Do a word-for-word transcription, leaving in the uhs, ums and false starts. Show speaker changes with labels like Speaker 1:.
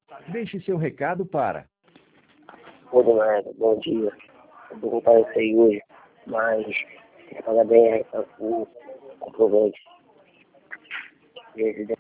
Speaker 1: Deixe seu recado para
Speaker 2: Ô, dona Eva, bom dia. Eu vou comparecer aí hoje, mas tem que pagar bem o comprovante. Residência.